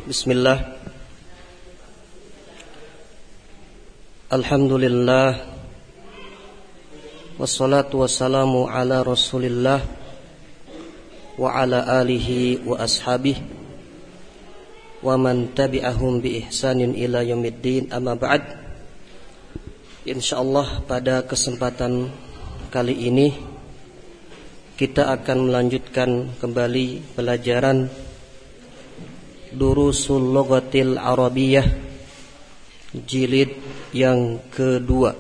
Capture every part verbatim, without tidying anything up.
Bismillah. Alhamdulillah. Wassalatu wassalamu ala Rasulillah wa ala alihi wa ashabihi wa man tabi'ahum bi ihsanin ila yaumiddin, amma ba'd. Insyaallah pada kesempatan kali ini kita akan melanjutkan kembali pelajaran Durusul Lughatil Arabiyyah jilid yang kedua.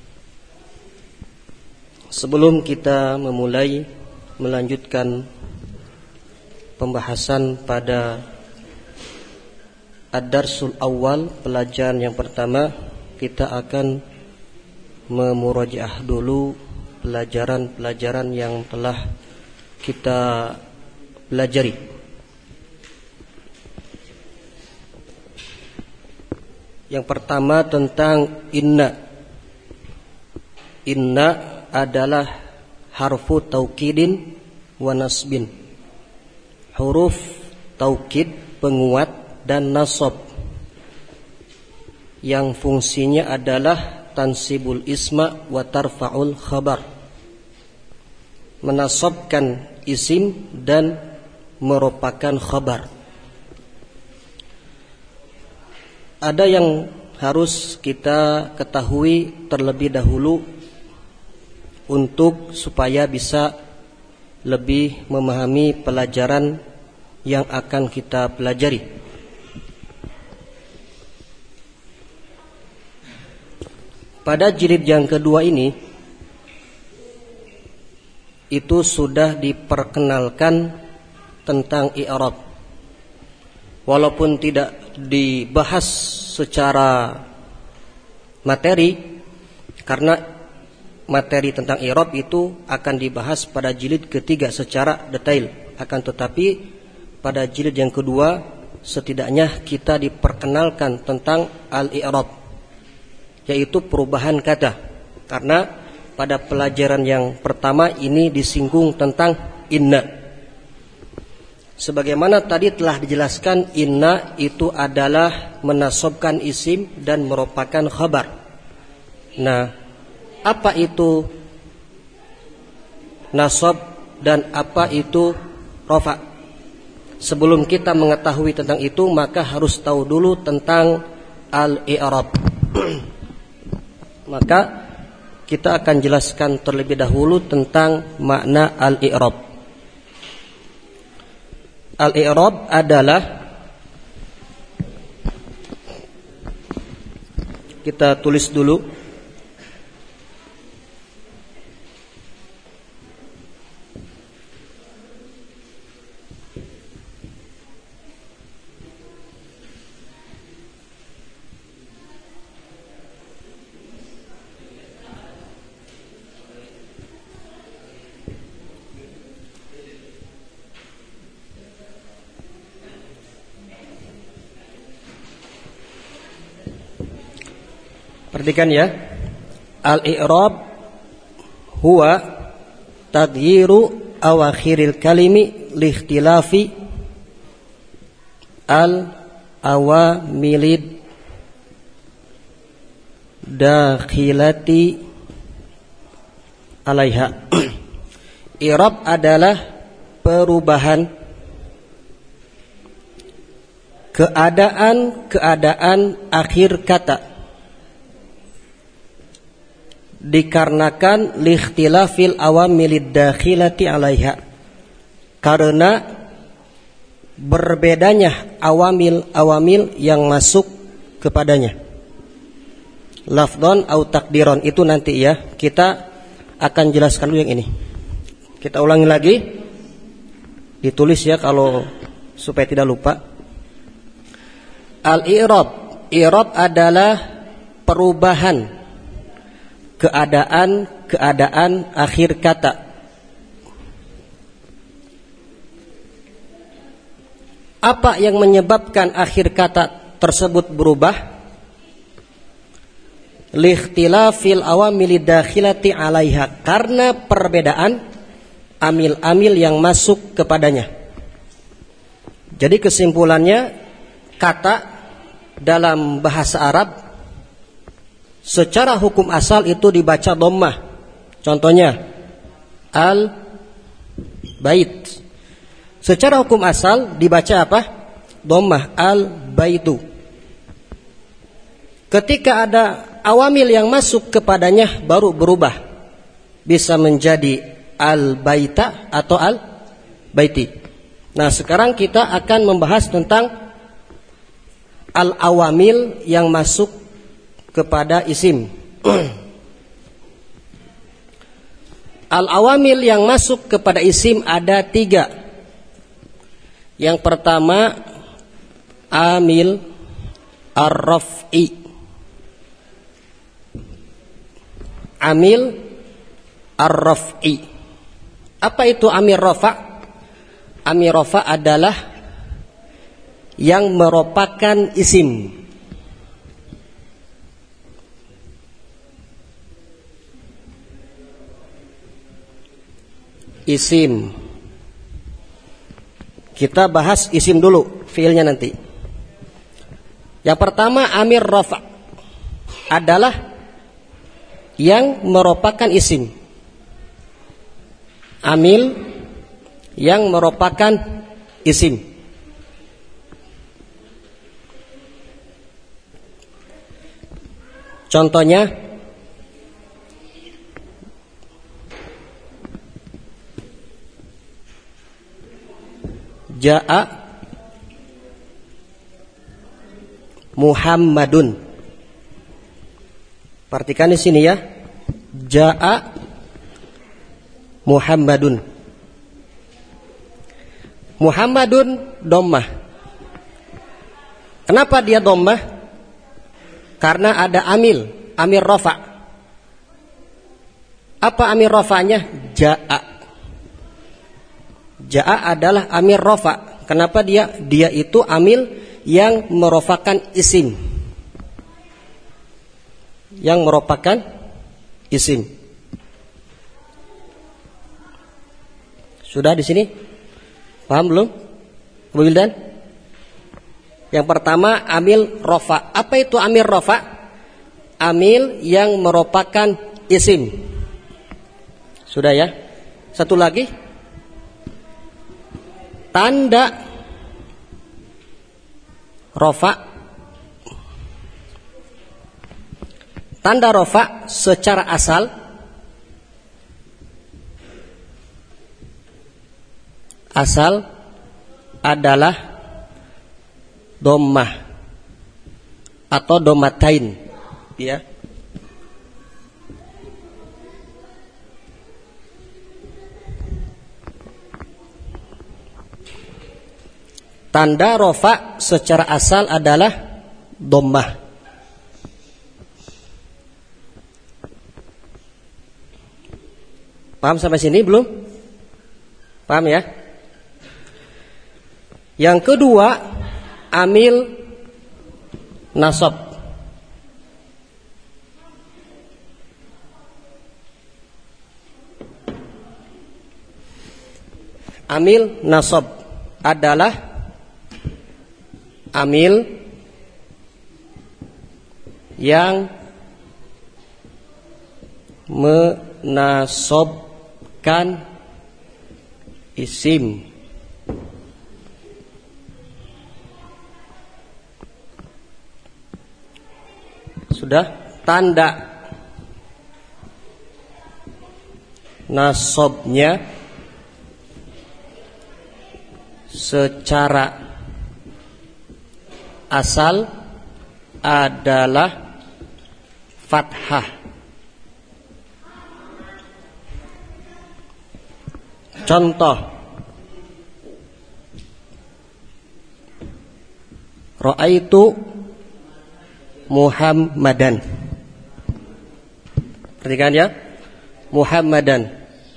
Sebelum kita memulai melanjutkan pembahasan pada Ad-Darsul Awal, pelajaran yang pertama, kita akan memurajaah dulu pelajaran-pelajaran yang telah kita pelajari. Yang pertama tentang inna. Inna adalah harfu taukidin wa nasbin, huruf taukid penguat dan nasab, yang fungsinya adalah tansibul isma wa tarfa'ul khabar, menasabkan isim dan merupakan khabar. Ada yang harus kita ketahui terlebih dahulu untuk supaya bisa lebih memahami pelajaran yang akan kita pelajari. Pada jilid yang kedua ini itu sudah diperkenalkan tentang i'rab. Walaupun tidak dibahas secara materi, karena materi tentang i'rab itu akan dibahas pada jilid ketiga secara detail. Akan tetapi pada jilid yang kedua setidaknya kita diperkenalkan tentang al-i'rab, yaitu perubahan kata. Karena pada pelajaran yang pertama ini disinggung tentang inna. Sebagaimana tadi telah dijelaskan, inna itu adalah menasabkan isim dan merupakan khabar. Nah, apa itu nasab dan apa itu rafa? Sebelum kita mengetahui tentang itu, maka harus tahu dulu tentang al-i'rab. Maka kita akan jelaskan terlebih dahulu tentang makna al-i'rab. Al-i'rab adalah, kita tulis dulu, perhatikan ya. Al-i'rab huwa taghyiru awakhiril kalimi liikhtilafi al-awamilid dakhilati alaiha. I'rab adalah perubahan keadaan-keadaan akhir kata dikarenakan liikhtilafil awamilid dakhilati alaiha, karena berbedanya awamil-awamil yang masuk kepadanya. Lafdhon au takdiron, itu nanti ya, kita akan jelaskan dulu yang ini. Kita ulangi lagi, ditulis ya kalau supaya tidak lupa. Al-i'rab, i'rab adalah perubahan keadaan-keadaan akhir kata apa yang menyebabkan akhir kata tersebut berubah? Liikhtilafil awamil dakhilati alaiha, karena perbedaan amil-amil yang masuk kepadanya. Jadi kesimpulannya, kata dalam bahasa Arab secara hukum asal itu dibaca dhammah. Contohnya al-bait. Secara hukum asal dibaca apa? Dhammah, al-baitu. Ketika ada awamil yang masuk kepadanya baru berubah, bisa menjadi al-baita atau al-baiti. Nah, sekarang kita akan membahas tentang al-awamil yang masuk kepada isim. Al-awamil yang masuk kepada isim ada tiga. Yang pertama, amil ar-raf'i. Amil ar-raf'i. Apa itu amil rafa'? Amil rafa' adalah yang merupakan isim. Isim. Kita bahas isim dulu, fiilnya nanti. Yang pertama, amil rafa' adalah yang merupakan isim. Amil yang merupakan isim. Contohnya, Ja'a Muhammadun. Perhatikan di sini ya. Ja'a Muhammadun. Muhammadun dhammah. Kenapa dia dhammah? Karena ada amil, amil rafa'. Apa amil rafa'nya? Ja'a. Ja'a adalah amil rafa'. Kenapa dia? Dia itu amil yang merupakan isim. Yang merupakan isim. Sudah di sini? Paham belum? Abu Wildan? Yang pertama, amil rafa'. Apa itu amil rafa'? Amil yang merupakan isim. Sudah ya? Satu lagi. Tanda rafa'. Tanda rafa' secara asal asal adalah dhammah atau dhammatain, ya. Tanda rafa' secara asal adalah dhammah. Paham sampai sini belum? Paham ya? Yang kedua, amil nasab. Amil nasab adalah amil yang menasabkan isim. Sudah, tanda nasabnya secara asal adalah fathah. Contoh, ra'aitu Muhammadan. Perhatikan ya, Muhammadan.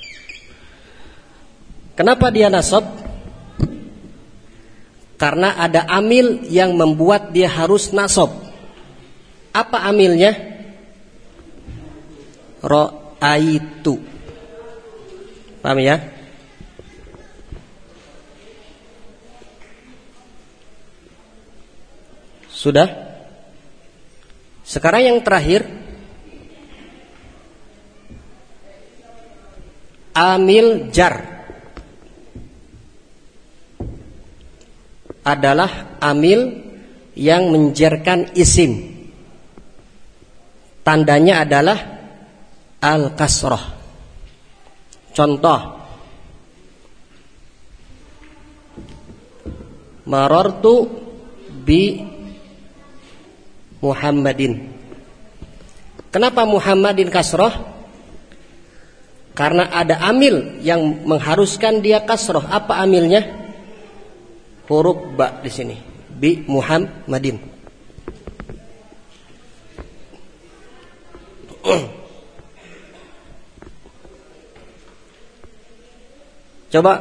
Kenapa dia nasab? Karena ada amil yang membuat dia harus nasab. Apa amilnya? Ra'aitu. Paham ya? Sudah? Sekarang yang terakhir, amil jar adalah amil yang menjarkan isim. Tandanya adalah al-kasrah. Contoh, marartu bi Muhammadin. Kenapa Muhammadin kasrah? Karena ada amil yang mengharuskan dia kasrah. Apa amilnya? Huruf ba di sini. Bi Muhammadin. Coba,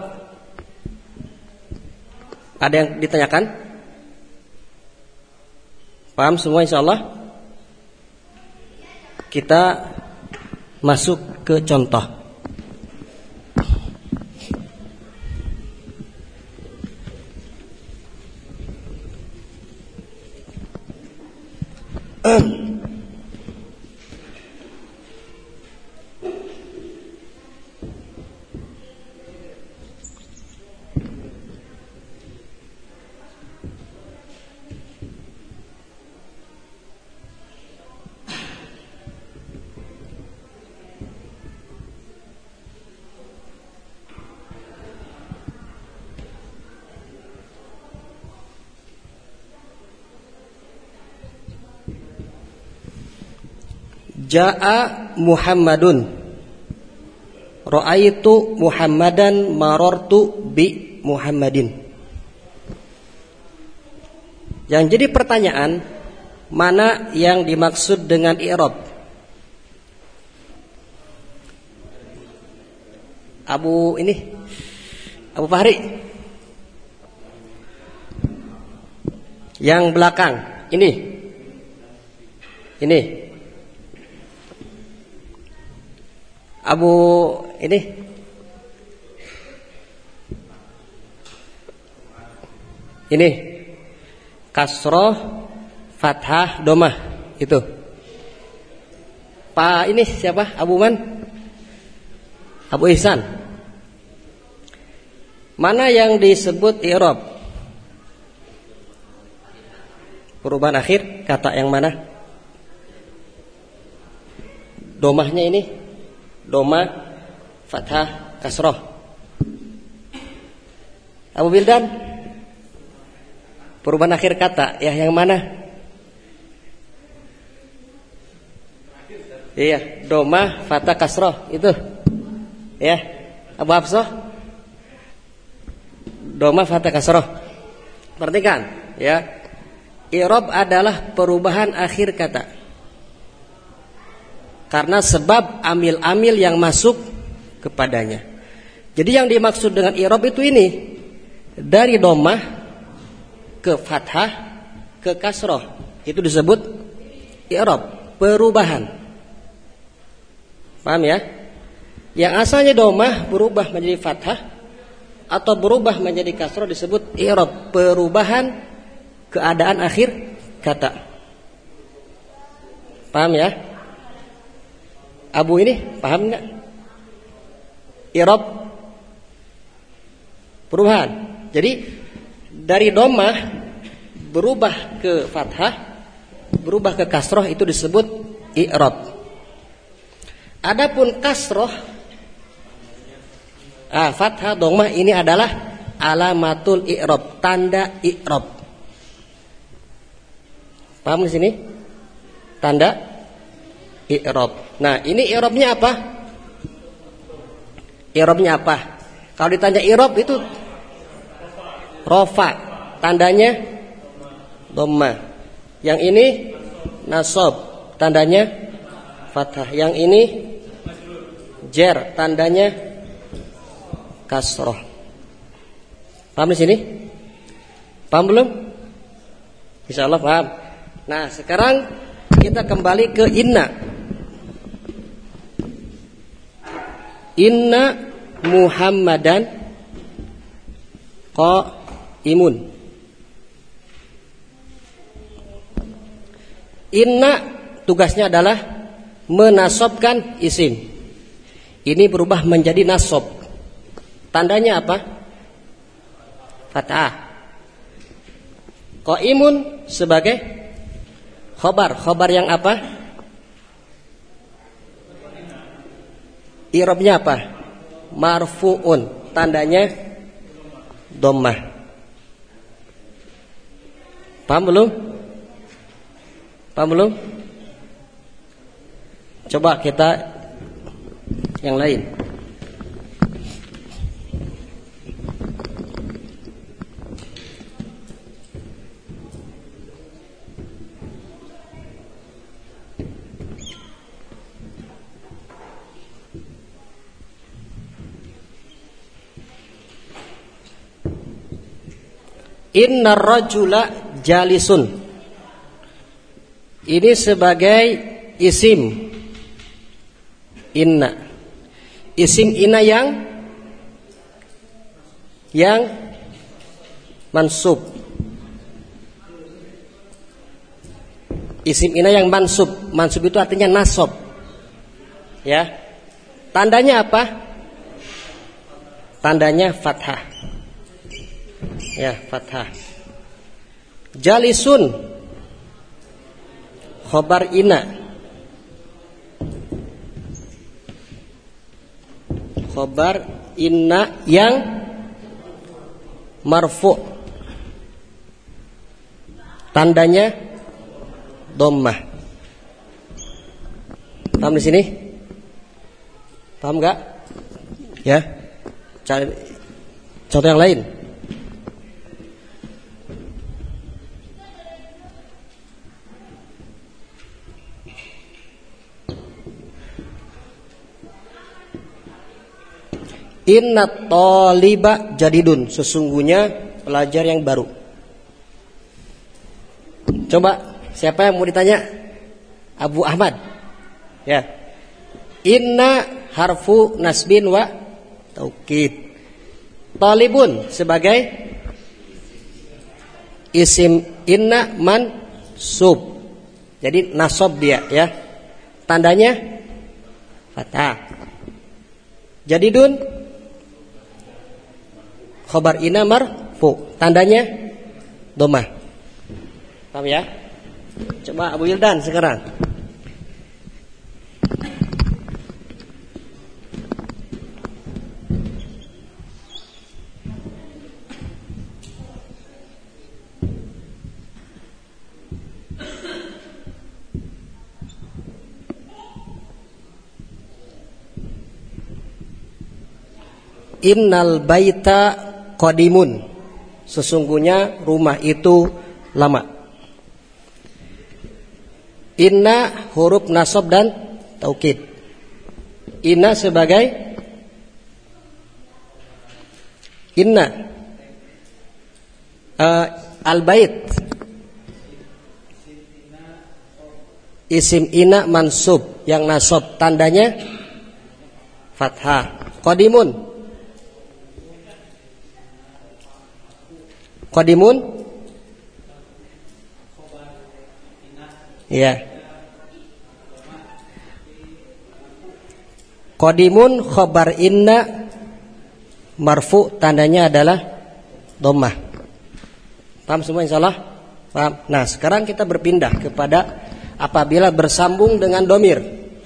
ada yang ditanyakan? Paham semua insyaallah? Kita masuk ke contoh. Ja'a Muhammadun, ra'aitu Muhammadan, marartu bi Muhammadin. Yang jadi pertanyaan, mana yang dimaksud dengan i'rab? Abu ini, Abu Fahri, yang belakang ini, ini. Abu ini, ini kasroh, fathah, domah itu. Pak ini siapa? Abu Man? Abu Ihsan. Mana yang disebut i'rab? Perubahan akhir kata yang mana? Domahnya ini. Doma, fathah, kasroh. Abu Bildan, perubahan akhir kata, ya yang mana? Iya, doma, fathah, kasroh itu. Ya, Abu Hafsah, doma, fathah, kasroh. Perhatikan, ya. I'rab adalah perubahan akhir kata. Karena sebab amil-amil yang masuk kepadanya. Jadi yang dimaksud dengan i'rab itu ini, dari dhammah ke fathah ke kasroh, itu disebut i'rab, perubahan. Paham ya? Yang asalnya dhammah berubah menjadi fathah atau berubah menjadi kasroh disebut i'rab, perubahan keadaan akhir kata. Paham ya? Abu ini paham enggak? I'rab perubahan. Jadi dari dhammah berubah ke fathah, berubah ke kasroh itu disebut i'rab. Adapun kasroh, ah, fathah, dhammah ini adalah alamatul i'rab, tanda i'rab. Paham di sini? Tanda i'rab. Nah, ini i'rabnya apa? I'rabnya apa? Kalau ditanya i'rab itu rofa, tandanya dhamma. Yang ini nasab, tandanya fathah. Yang ini jar, tandanya kasroh. Paham di sini? Paham belum? Insyaallah paham. Nah, sekarang kita kembali ke inna. Inna Muhammadan qaimun. Inna tugasnya adalah menasobkan isim. Ini berubah menjadi nasob. Tandanya apa? Fathah. Qaimun sebagai khobar. Khobar yang apa? I'rabnya apa? Marfu'un. Tandanya dhammah. Paham belum? Paham belum? Coba kita yang lain. Innar rajula jalisun. Ini sebagai isim inna. Isim inna yang yang mansub. Isim inna yang mansub. Mansub itu artinya nasob. Ya. Tandanya apa? Tandanya fathah. Ya, fathah. Jalisun khobar inna. Khobar inna yang marfu. Tandanya dhammah. Paham di sini? Paham enggak? Ya. Cari contoh yang lain. Inna taliba jadidun. Sesungguhnya pelajar yang baru. Coba siapa yang mau ditanya? Abu Ahmad. Ya. Inna harfu nasbin wa taukid. Talibun sebagai isim inna mansub. Jadi nasob dia ya. Tandanya fathah. Jadidun khobar inna marfu. Tandanya dhammah. Paham ya? Coba Abu Yildan sekarang. Innal baita qadimun. Sesungguhnya rumah itu lama. Inna huruf nasab dan taukid. Inna sebagai inna uh, al-bait. Isim inna mansub yang nasab tandanya fathah. Qadimun. Qadimun. Ya. Qadimun khobar inna marfu tandanya adalah dhammah. Paham semua insyaallah? Paham. Nah, sekarang kita berpindah kepada apabila bersambung dengan domir.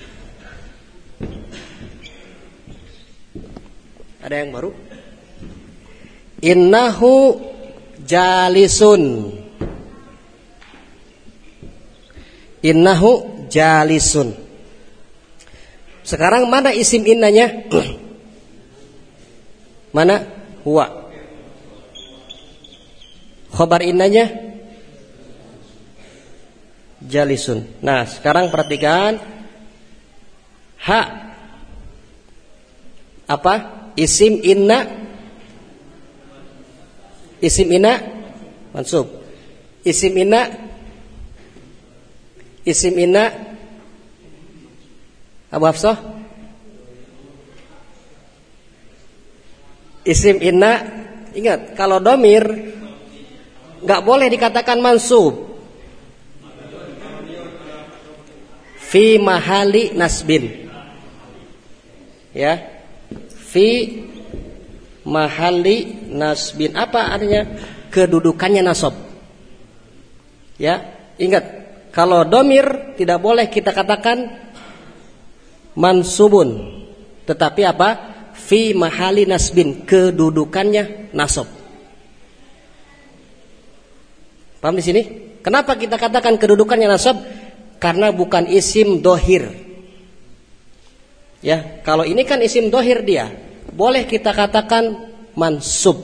Ada yang baru? Innahu jalisun. Innahu jalisun. Sekarang mana isim innanya? Mana? Huwa. Khobar innanya? Jalisun. Nah, sekarang perhatikan ha. Apa? Isim inna. Isim inna mansub. Isim inna. Isim inna Abu Hafsah. Isim inna, ingat kalau domir nggak boleh dikatakan mansub. fi mahali nasbin. Ya. Fi mahali nasbin. Apa artinya? Kedudukannya nasab. Ya, ingat, kalau domir tidak boleh kita katakan mansubun, tetapi apa? Fi mahali nasbin, kedudukannya nasab. Paham di sini? Kenapa kita katakan kedudukannya nasab? Karena bukan isim dohir. Ya, kalau ini kan isim dohir dia, boleh kita katakan mansub.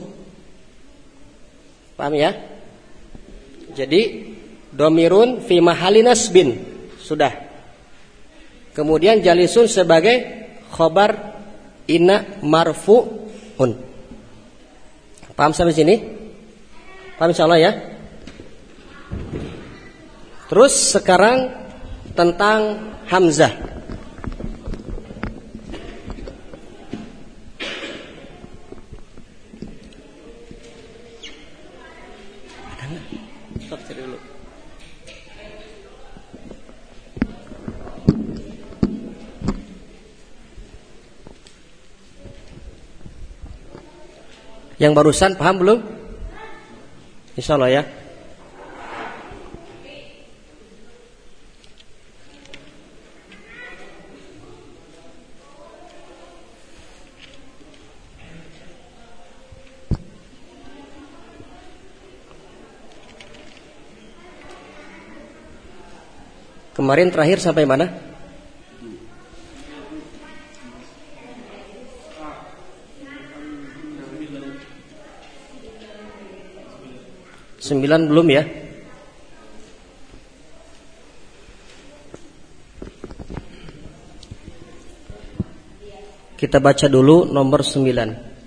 Paham ya? Jadi domirun fi mahali nasbin sudah. Kemudian jalisun sebagai khobar inna marfu'un. Paham sampai sini? Paham insyaallah ya? Terus sekarang tentang hamzah. Stop dulu. Yang barusan paham belum? Insyaallah ya. Kemarin terakhir sampai mana? Sembilan belum ya? Kita baca dulu nomor sembilan.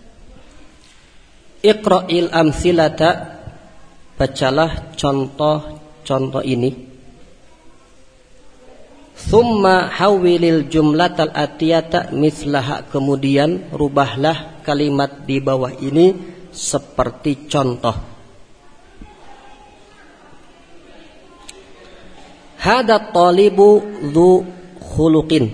Iqra'il amthilata, bacalah contoh-contoh ini. Thumma hawwilil jumlatal atiyata mislaha, kemudian rubahlah kalimat di bawah ini seperti contoh. Hada talibu dzu khuluqin.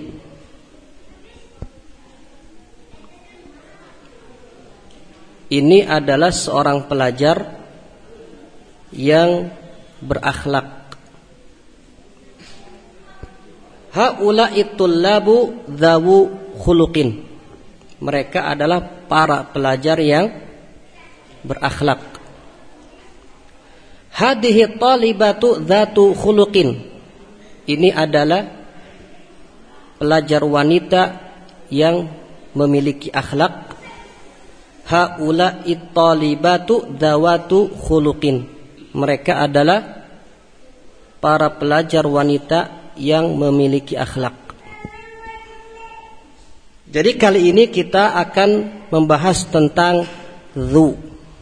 Ini adalah seorang pelajar yang berakhlak. Haula'i tullabu dzawu khuluqin. Mereka adalah para pelajar yang berakhlak. Hadhihi talibatu dzatu khuluqin. Ini adalah pelajar wanita yang memiliki akhlak. Haula'i talibatu dzawatu khuluqin. Mereka adalah para pelajar wanita yang memiliki akhlak. Jadi kali ini kita akan membahas tentang dzu.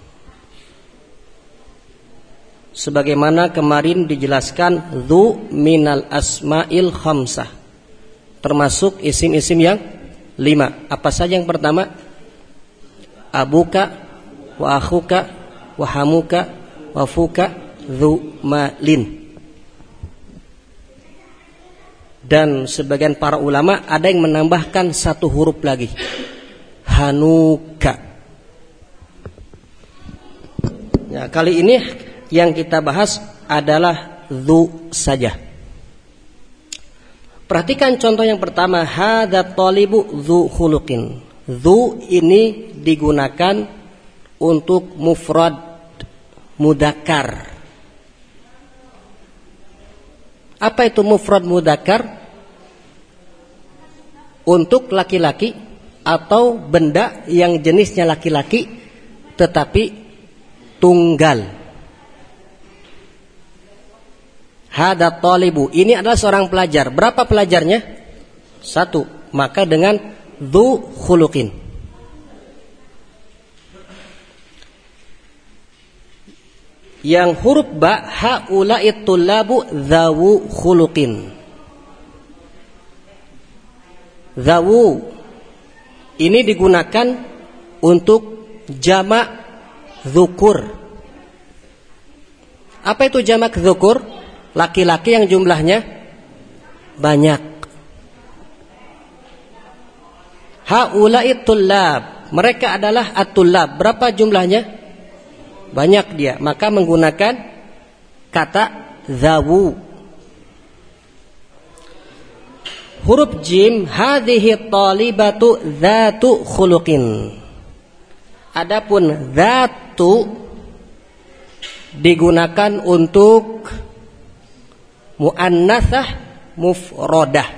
Sebagaimana kemarin dijelaskan, dzu minal asma'il khamsah, termasuk isim-isim yang lima. Apa saja yang pertama? Abuka, wa akhuka, wa hamuka, wa fuka, dzu malin. Dan sebagian para ulama ada yang menambahkan satu huruf lagi, hanuka. Ya, kali ini yang kita bahas adalah dzu saja. Perhatikan contoh yang pertama, hadza talibu dzu khuluqin. Dzu ini digunakan untuk mufrad mudzakkar. Apa itu mufrad mudzakkar? Untuk laki-laki atau benda yang jenisnya laki-laki tetapi tunggal. Hada talibu, ini adalah seorang pelajar. Berapa pelajarnya? Satu. Maka dengan dzu khuluqin. Yang huruf ba, haula'i tullabu dzawu khuluqin. Dzawu ini digunakan untuk jamak dzukur. Apa itu jamak dzukur? Laki-laki yang jumlahnya banyak. Haula'i tullab, mereka adalah at-tullab. Berapa jumlahnya? Banyak dia. Maka menggunakan kata zawu. Huruf jim, hadhihi talibatu dzatu khuluqin. Adapun dzatu digunakan untuk muannasah mufradah,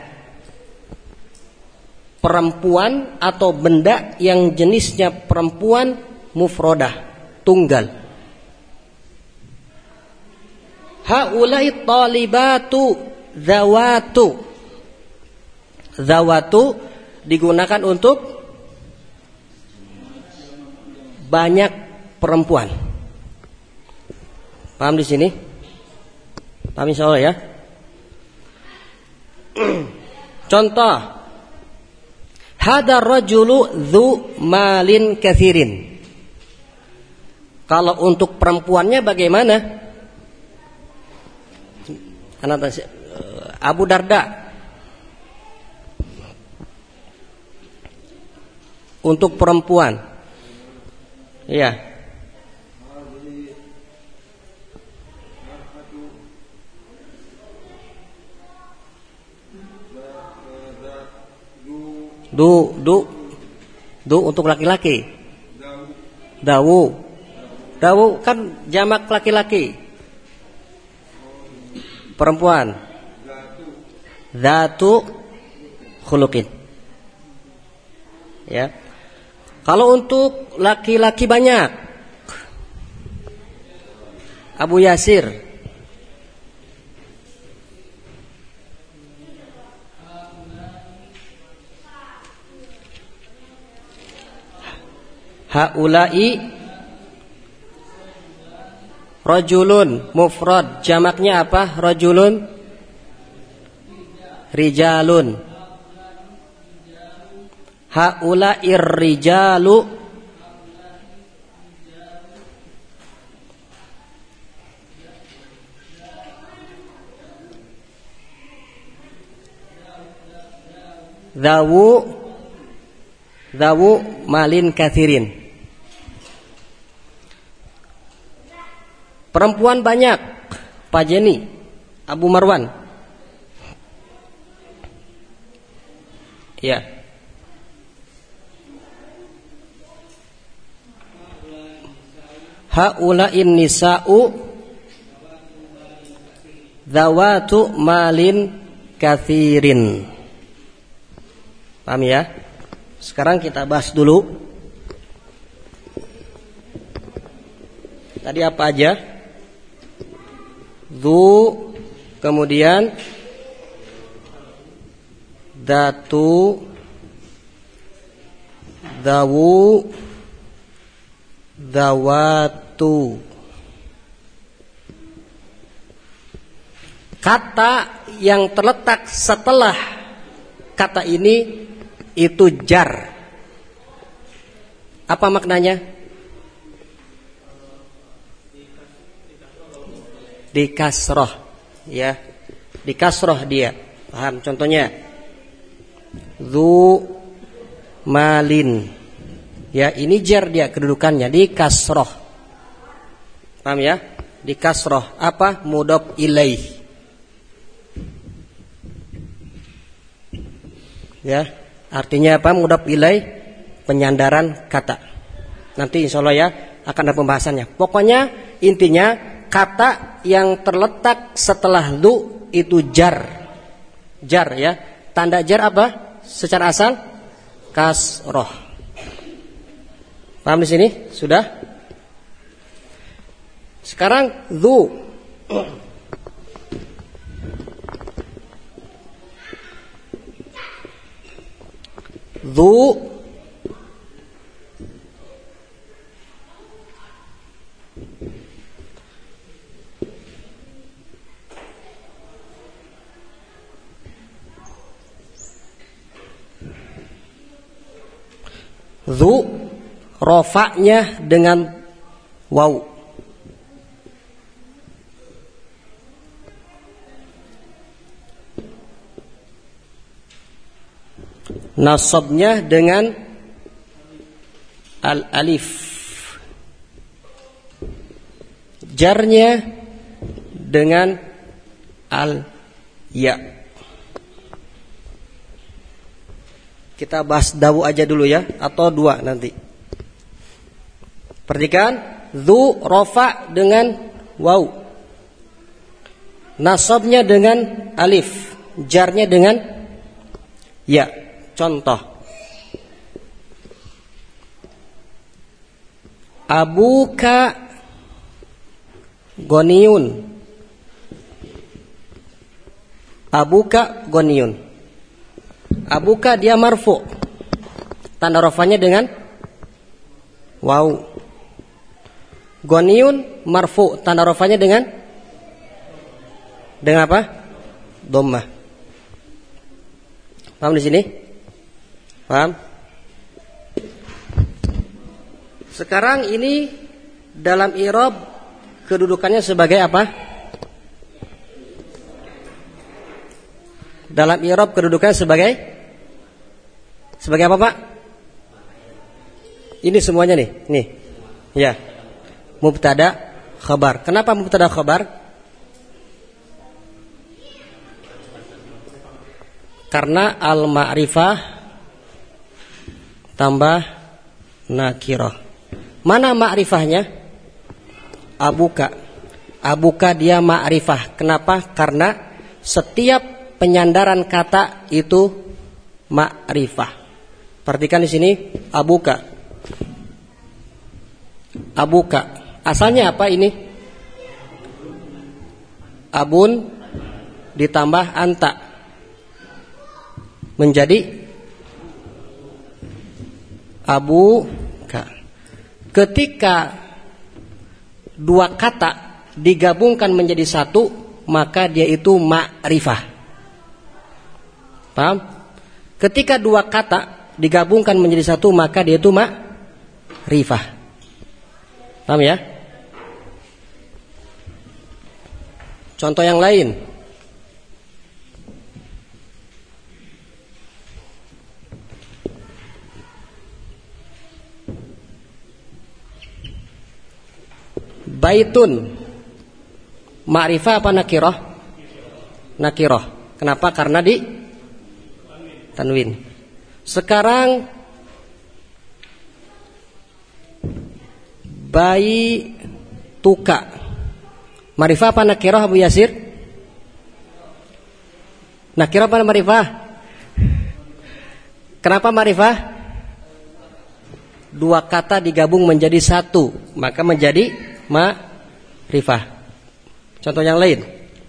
perempuan atau benda yang jenisnya perempuan mufradah, tunggal. Haula'i talibatu zawatu. Zawatu digunakan untuk banyak perempuan. Paham di sini? Paham insyaallah ya? Contoh, hadar rajulu dzu malin katsirin. Kalau untuk perempuannya bagaimana? Abu Darda. Untuk perempuan, iya. Du, du, du untuk laki-laki. Dawu, dawu kan jamak laki-laki. Perempuan. Zatu khuluqin. Ya. Kalau untuk laki-laki banyak, Abu Yasir. Haula'i rajulun mufrad, jamaknya apa? Rajulun, rijalun. Haula'ir rijalu Zawu Zawu malin katsirin. Perempuan banyak, Pak Jenny, Abu Marwan. Ya. Haula'in nisa'u zawatu malin katsirin. Paham ya? Sekarang kita bahas dulu. Tadi apa aja? Dzu, kemudian datu, dawu, zawatu. Kata yang terletak setelah kata ini itu jar. Apa maknanya? Di kasroh, ya, di kasroh dia. Paham? Contohnya, dzu malin. Ya, ini jar dia kedudukannya di kasroh. Paham ya? Di kasroh. Apa? Mudhof ilaih. Ya, artinya apa? Mudhof ilaih, penyandaran kata. Nanti insya Allah ya akan ada pembahasannya. Pokoknya intinya kata yang terletak setelah dzu itu jar. Jar ya. Tanda jar apa? Secara asal kasroh. Paham di sini? Sudah? Sekarang dzu. Dzu Dzu rofaknya dengan waw. nasabnya dengan al-alif, jarnya dengan al-ya. Kita bahas dawu aja dulu ya, atau dua nanti. Perhatikan, dzu rafa dengan waw, nasabnya dengan alif, jarnya dengan ya. Contoh, abuka goniun, abuka goniun. Abuka dia marfu, tanda rafanya dengan waw. Goniun marfu, tanda rafanya dengan dengan apa? Dhammah. Paham di sini? Paham? Sekarang ini dalam i'rab kedudukannya sebagai apa? Dalam i'rab kedudukannya sebagai sebagai apa, Pak? Ini semuanya nih, nih. Ya. Mubtada khabar. Kenapa mubtada khabar? Karena al-ma'rifah tambah nakirah. Mana ma'rifahnya? Abuka. Abuka dia ma'rifah. Kenapa? Karena setiap penyandaran kata itu ma'rifah. Perhatikan di sini abuka. Abuka. Asalnya apa ini? Abun ditambah anta menjadi abuka. Ketika dua kata digabungkan menjadi satu, maka dia itu ma'rifah. Paham? Ketika dua kata digabungkan menjadi satu, maka dia itu ma'rifah. Paham ya? Contoh yang lain. Baitun. Ma'rifah apa nakirah? Nakirah. Kenapa? Karena di tanwin. Sekarang bayi tuka. Ma'rifah apa nakirah, Abu Yasir? Nakirah apa ma'rifah? Kenapa ma'rifah? Dua kata digabung menjadi satu, maka menjadi ma'rifah. Contoh yang lain.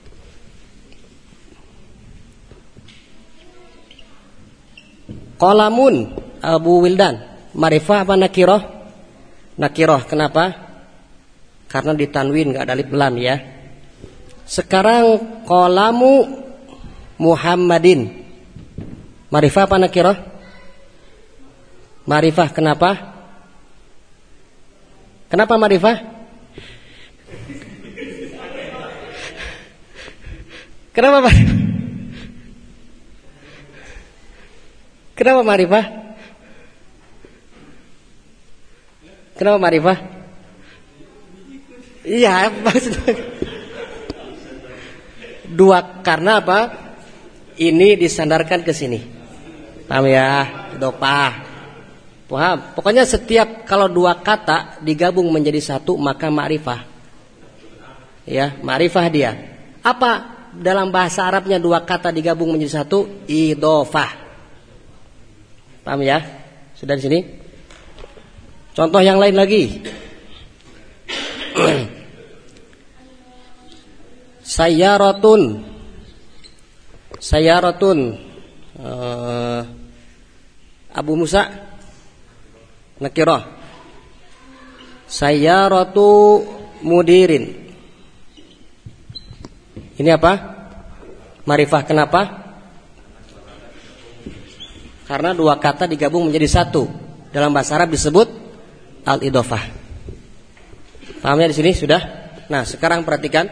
Qalamun, Abu Wildan. Ma'rifah apa nakirah? Nakirah. Kenapa? Karena ditanwin, nggak ada alif lam ya. Sekarang qalamu Muhammadin. Ma'rifah apa nakirah? Ma'rifah. Kenapa? Kenapa ma'rifah? Kenapa ma'rifah? Kenapa ma'rifah? Kenapa ma'rifah? Iya, maksudnya dua, karena apa? Ini disandarkan ke sini. Paham ya? Dopah. Paham? Pokoknya setiap kalau dua kata digabung menjadi satu, maka ma'rifah. Ya, ma'rifah dia. Apa dalam bahasa Arabnya dua kata digabung menjadi satu? Idhofah. Paham ya? Sudah di sini? Contoh yang lain lagi. Sayyaratun. Sayyaratun. uh, Abu Musa nakirah. Sayyaratu mudirin. Ini apa? Ma'rifah. Kenapa? Karena dua kata digabung menjadi satu. Dalam bahasa Arab disebut al-idhofah. Pahamnya di sini sudah? Nah, sekarang perhatikan.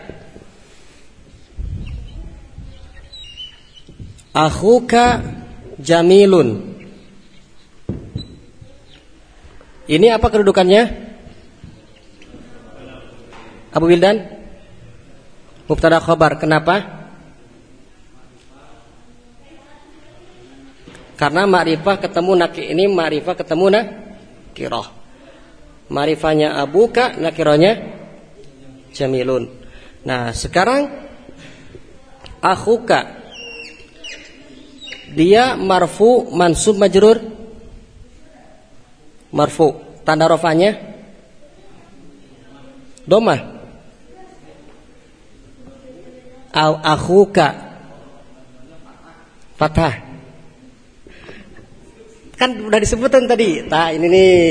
Akhuka jamilun. Ini apa kedudukannya? Abu Wildan? Mubtada khobar. Kenapa? Karena ma'rifah ketemu nakir, ini ma'rifah ketemu nakirah. Ma'rifahnya abuka, nakirahnya jamilun. Nah, sekarang akhuka, dia marfu, mansub, majrur. Marfu, tanda rafanya domah. Au akhuka fathah. Kan udah disebutin tadi. Nah, ini nih.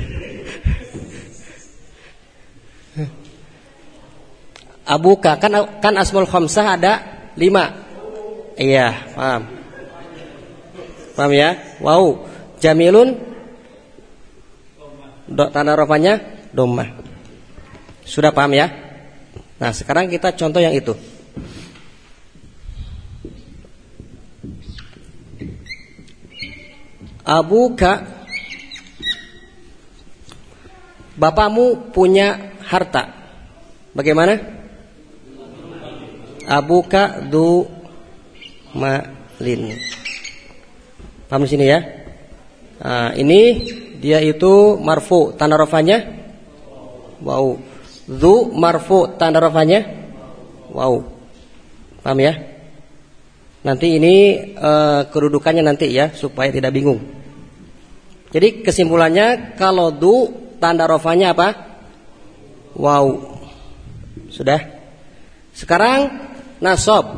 Abuka kan kan asmaul khamsah ada lima. Iya, paham. Paham ya? Wow. Jamilun do, tanda rafanya dhammah. Sudah paham ya? Nah, sekarang kita contoh yang itu. Abuka, bapakmu punya harta. Bagaimana? Abuka du malin. Paham di sini ya? Nah, ini dia itu marfu, tanda rafanya wow. Du marfu, tanda rafanya wow. Paham ya? Nanti ini uh, kedudukannya nanti ya, supaya tidak bingung. Jadi kesimpulannya, kalau du tanda rafanya apa? Wow. Sudah. Sekarang nasab.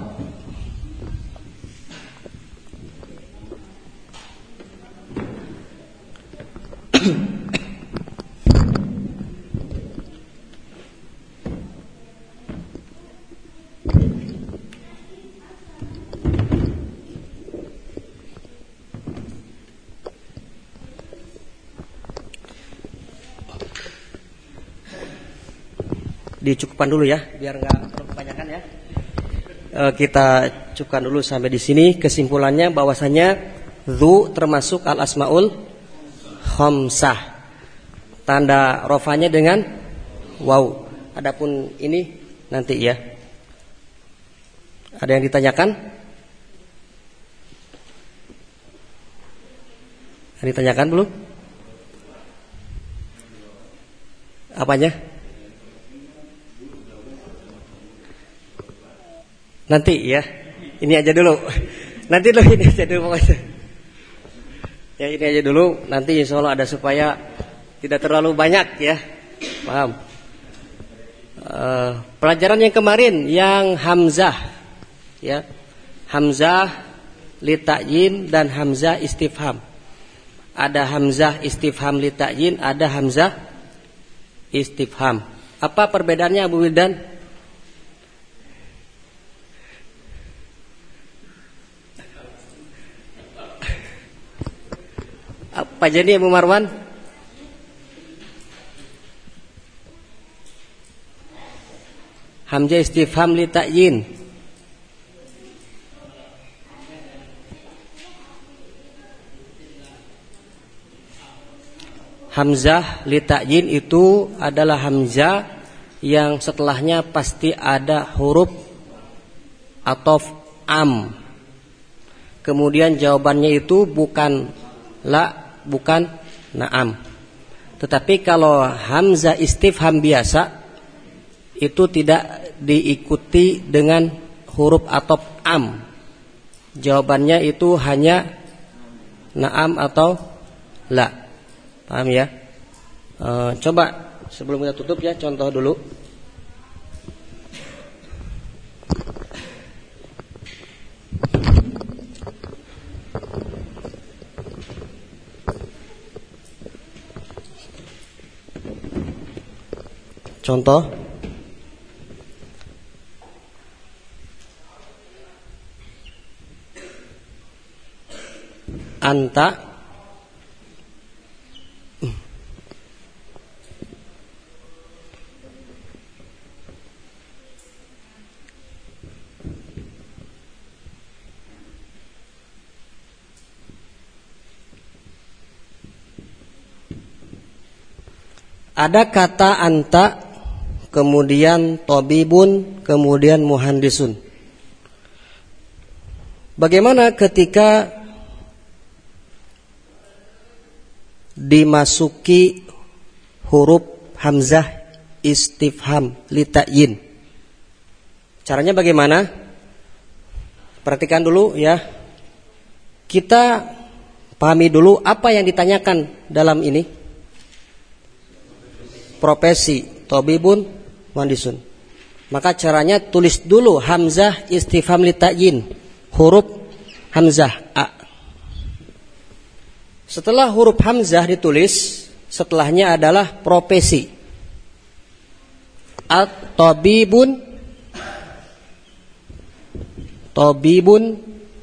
Dicukupkan dulu ya, biar nggak terlalu kebanyakan ya. E, kita cukupkan dulu sampai di sini. Kesimpulannya bahwasanya dzu termasuk al asmaul khamsah. Tanda rofanya dengan waw. Adapun ini nanti ya. Ada yang ditanyakan? Ada yang ditanyakan belum? Apanya? Nanti ya, ini aja dulu. Nanti dulu ini aja dulu pokoknya. Ya ini aja dulu. Nanti insya Allah ada supaya tidak terlalu banyak ya. Paham? Uh, pelajaran yang kemarin yang hamzah, ya, hamzah li ta'yin dan hamzah istifham. Ada hamzah istifham li ta'yin, ada hamzah istifham. Apa perbedaannya Abu Wildan? Apa jadi Abu Marwan? Hamzah istifham li ta'yin. Hamzah li ta'yin itu adalah hamzah yang setelahnya pasti ada huruf atof am. Kemudian jawabannya itu bukan la, bukan na'am. Tetapi kalau hamzah istifham biasa itu tidak diikuti dengan huruf atop am. Jawabannya itu hanya na'am atau la. Paham ya? E, coba sebelum kita tutup ya, contoh dulu. Contoh anta Ada kata anta, kemudian tobibun, kemudian muhandisun. Bagaimana ketika dimasuki huruf hamzah istifham lita'yin? Caranya bagaimana? Perhatikan dulu ya. Kita pahami dulu apa yang ditanyakan dalam ini. Profesi tobibun muhandisun. Maka caranya tulis dulu hamzah istifham lita'yin, huruf hamzah a. Setelah huruf hamzah ditulis, setelahnya adalah profesi. At-tabibun, tabibun.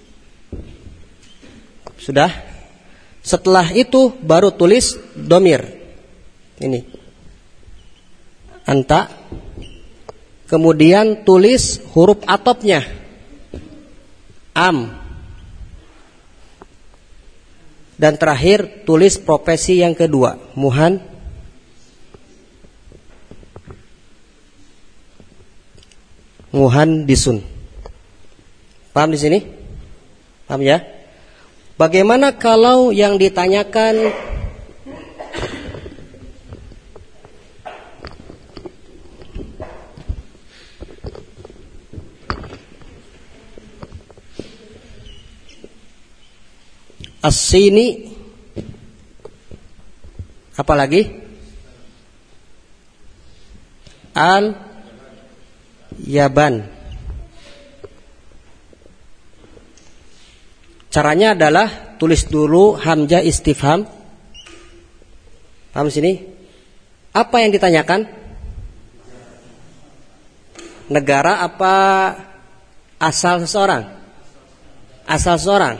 Sudah. Setelah itu baru tulis domir. Ini. Anta. Kemudian tulis huruf atopnya. Am. Dan terakhir tulis profesi yang kedua, muhan. Muhandisun. Paham di sini? Paham ya? Bagaimana kalau yang ditanyakan as-sini, apalagi al-yaban. Caranya adalah tulis dulu hamzah istifham. Paham sini? Apa yang ditanyakan? Negara apa asal seseorang? Asal seseorang.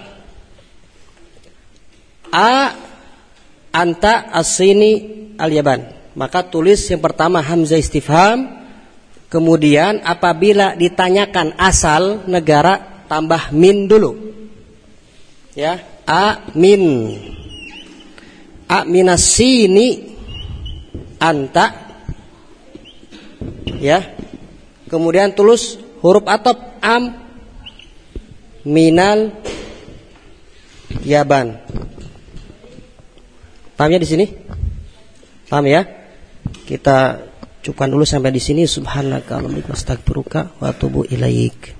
A anta as-sini al-yaban. Maka tulis yang pertama hamzah istifham. Kemudian apabila ditanyakan asal negara tambah min dulu. Ya, a min. A minas sini anta. Ya. Kemudian tulis huruf atop am minal yaban. Paham ya di sini? Paham ya? Kita cukupkan dulu sampai di sini. Subhanaka wa bihamdika astaghfiruka wa atubu ilaik.